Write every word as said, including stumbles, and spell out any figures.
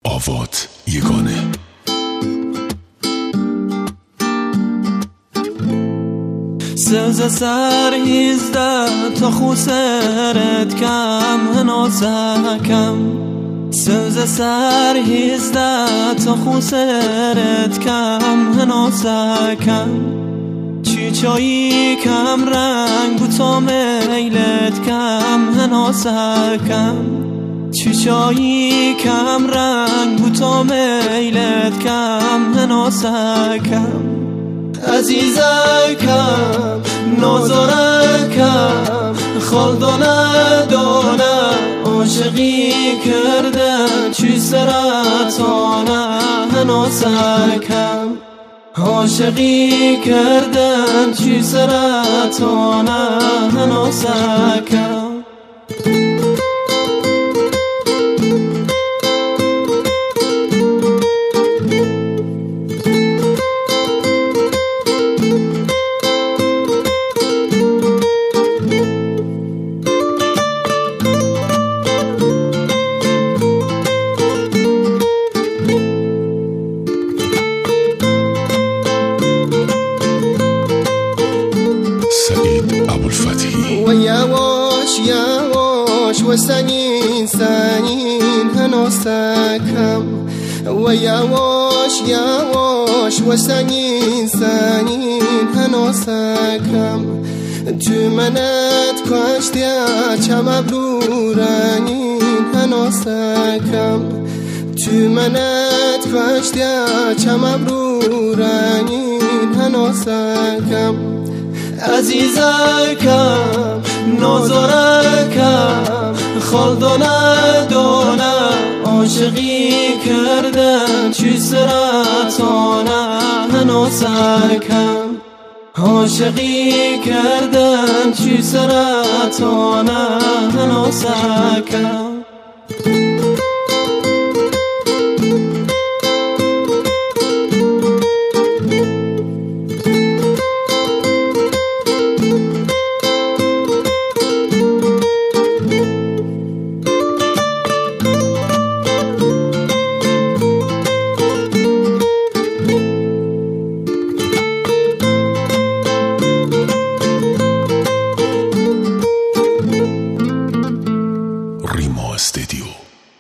آواد یگانه. سوز سر هیزده تا خو سرت کم هنازکم. سوز سر هیزده تا خو سرت کم هنازکم. چی چایی کم رنگ و تا میلت کم هنازکم. چی چایی کم رنگ و تا میلت کم هنازکم. عزیزکم نازارکم خالدانه دانه عاشقی کردن چی سرطانه هنازکم. عاشقی کردن چی سرطانه هنازکم. و یواش یواش و سنین سنین هنازکم. و یواش یواش و سنین سنین هنازکم. تو منت کشتی چم ابرو رنگین هنازکم. تو منت کشتی چم ابرو رنگین هنازکم. عزیزکم نازارکم خالدانه دانه عاشقی کردن چی سرطانه هنازکم. عاشقی کردن چی سرطانه هنازکم.